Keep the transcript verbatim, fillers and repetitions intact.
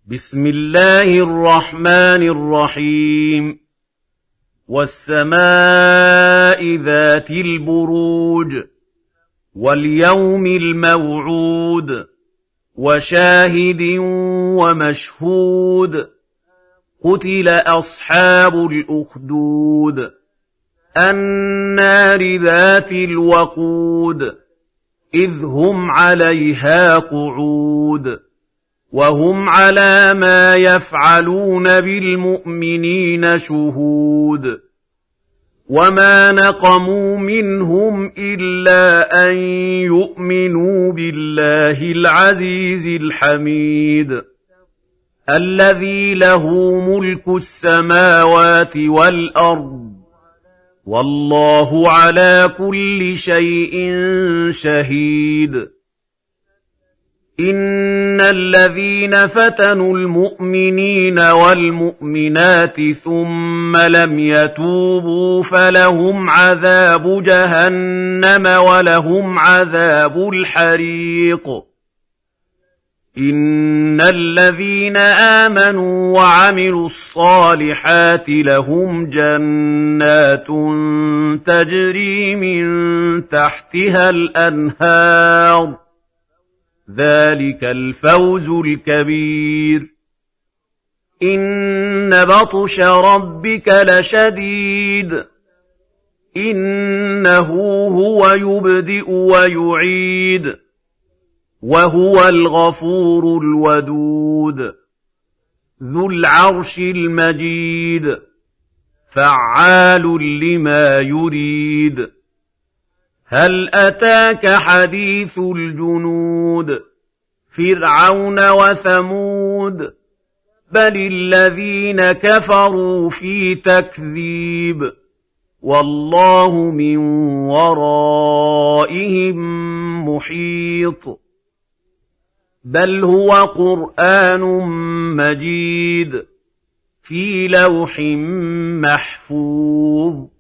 بسم الله الرحمن الرحيم والسماء ذات البروج واليوم الموعود وشاهد ومشهود قتل أصحاب الأخدود النار ذات الوقود إذ هم عليها قعود وهم على ما يفعلون بالمؤمنين شهود وما نقموا منهم إلا أن يؤمنوا بالله العزيز الحميد الذي له ملك السماوات والأرض والله على كل شيء شهيد إن الذين فتنوا المؤمنين والمؤمنات ثم لم يتوبوا فلهم عذاب جهنم ولهم عذاب الحريق إن الذين آمنوا وعملوا الصالحات لهم جنات تجري من تحتها الأنهار ذلك الفوز الكبير إن بطش ربك لشديد إنه هو يبدئ ويعيد وهو الغفور الودود ذو العرش المجيد فعال لما يريد هل أتاك حديث الجنود فرعون وثمود بل الذين كفروا في تكذيب والله من ورائهم محيط بل هو قرآن مجيد في لوح محفوظ